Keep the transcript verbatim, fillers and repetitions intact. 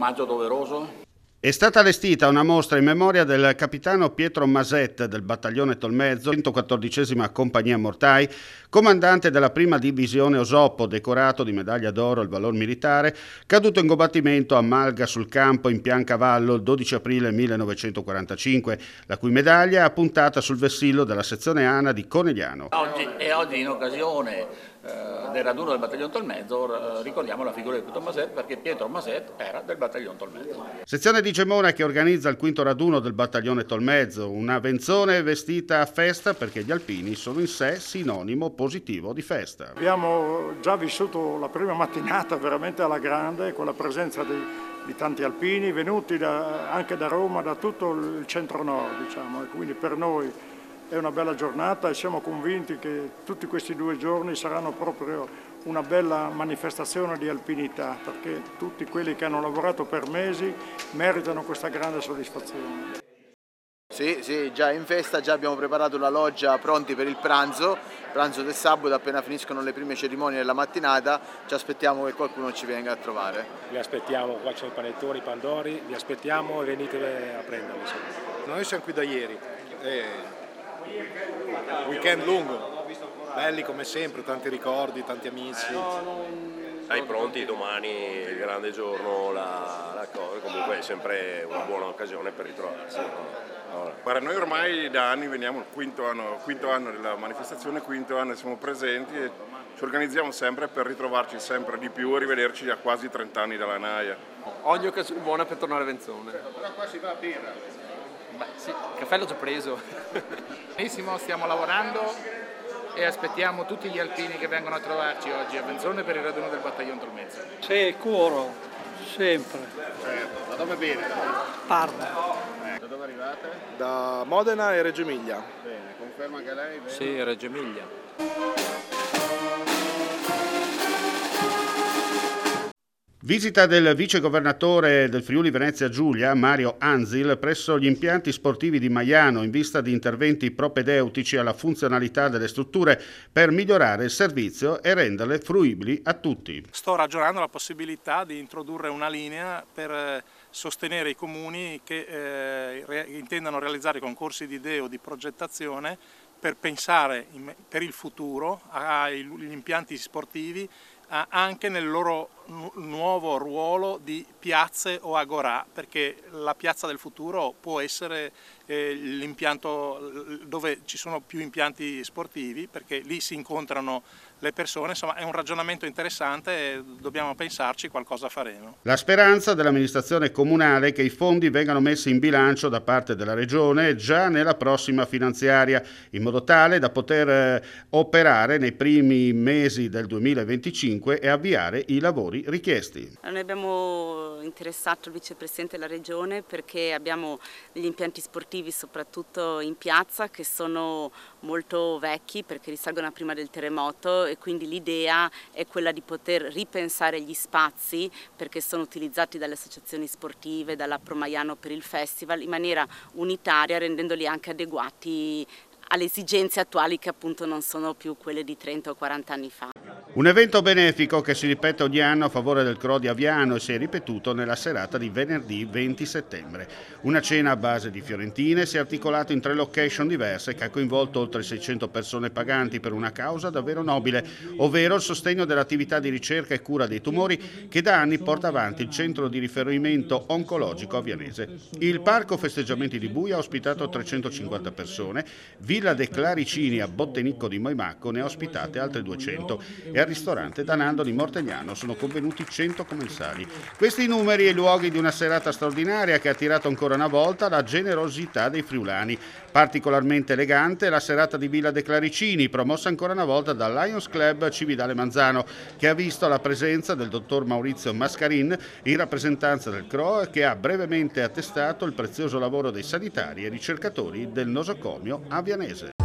omaggio doveroso? È stata allestita una mostra in memoria del capitano Pietro Maset del battaglione Tolmezzo, centoquattordicesima Compagnia Mortai, comandante della prima divisione Osoppo, decorato di medaglia d'oro al valor militare, caduto in combattimento a Malga sul campo in Piancavallo il dodici aprile millenovecentoquarantacinque, la cui medaglia è appuntata sul vessillo della sezione ANA di Conegliano. Oggi, e oggi in occasione eh, del raduno del battaglione Tolmezzo eh, ricordiamo la figura di Pietro Maset, perché Pietro Maset era del battaglione Tolmezzo. Sezione di Gemona che organizza il quinto raduno del battaglione Tolmezzo, una venzone vestita a festa perché gli alpini sono in sé sinonimo positivo di festa. Abbiamo già vissuto la prima mattinata veramente alla grande con la presenza di, di tanti alpini venuti da, anche da Roma, da tutto il centro-nord, diciamo, e quindi per noi è una bella giornata e siamo convinti che tutti questi due giorni saranno proprio una bella manifestazione di alpinità, perché tutti quelli che hanno lavorato per mesi meritano questa grande soddisfazione. Sì, sì, già in festa, già abbiamo preparato la loggia pronti per il pranzo, pranzo del sabato, appena finiscono le prime cerimonie della mattinata, ci aspettiamo che qualcuno ci venga a trovare. Vi aspettiamo, qua c'è i panettoni, i pandori, vi aspettiamo e venite a prenderli. Noi siamo qui da ieri, eh, weekend lungo. Belli come sempre, tanti ricordi, tanti amici. Dai, pronti domani, il grande giorno, la, la cosa, comunque è sempre una buona occasione per ritrovarsi. No? Guarda, noi ormai da anni veniamo, il quinto anno, quinto anno della manifestazione, quinto anno siamo presenti e ci organizziamo sempre per ritrovarci sempre di più e rivederci a quasi trenta anni dalla Naia. Ogni occasione buona per tornare a Venzone. Però qua si va a birra. Beh sì, il caffè l'ho già preso. Benissimo, stiamo lavorando e aspettiamo tutti gli alpini che vengono a trovarci oggi a Venzone per il raduno del battaglione Tolmezzo. Sicuro, sempre. Certo, da dove viene? Parma. Eh, da dove arrivate? Da Modena e Reggio Emilia. Bene, conferma anche lei? Bene? Sì, Reggio Emilia. Visita del vicegovernatore del Friuli Venezia Giulia, Mario Anzil, presso gli impianti sportivi di Maiano in vista di interventi propedeutici alla funzionalità delle strutture per migliorare il servizio e renderle fruibili a tutti. Sto ragionando la possibilità di introdurre una linea per sostenere i comuni che eh, re- intendano realizzare concorsi di idee o di progettazione per pensare in, per il futuro agli impianti sportivi anche nel loro nu- nuovo ruolo di piazze o agorà, perché la piazza del futuro può essere eh, l'impianto dove ci sono più impianti sportivi, perché lì si incontrano le persone. Insomma, è un ragionamento interessante e dobbiamo pensarci, qualcosa faremo. La speranza dell'amministrazione comunale è che i fondi vengano messi in bilancio da parte della Regione già nella prossima finanziaria, in modo tale da poter eh, operare nei primi mesi del duemilaventicinque e avviare i lavori richiesti. Noi abbiamo interessato il vicepresidente della Regione perché abbiamo degli impianti sportivi soprattutto in piazza che sono molto vecchi perché risalgono a prima del terremoto, e quindi l'idea è quella di poter ripensare gli spazi perché sono utilizzati dalle associazioni sportive, dalla Pro Maiano per il festival, in maniera unitaria, rendendoli anche adeguati alle esigenze attuali che appunto non sono più quelle di trenta o quaranta anni fa. Un evento benefico che si ripete ogni anno a favore del C R O di Aviano e si è ripetuto nella serata di venerdì venti settembre. Una cena a base di fiorentine si è articolato in tre location diverse che ha coinvolto oltre seicento persone paganti per una causa davvero nobile, ovvero il sostegno dell'attività di ricerca e cura dei tumori che da anni porta avanti il centro di riferimento oncologico avianese. Il parco festeggiamenti di Buia ha ospitato trecentocinquanta persone, Villa de Claricini a Bottenicco di Moimacco ne ha ospitate altre duecento e al ristorante Danando di Mortegnano sono convenuti cento commensali. Questi numeri e i luoghi di una serata straordinaria che ha attirato ancora una volta la generosità dei friulani. Particolarmente elegante la serata di Villa de Claricini, promossa ancora una volta dal Lions Club Cividale Manzano, che ha visto la presenza del dottor Maurizio Mascarin in rappresentanza del C R O e che ha brevemente attestato il prezioso lavoro dei sanitari e ricercatori del nosocomio avianese.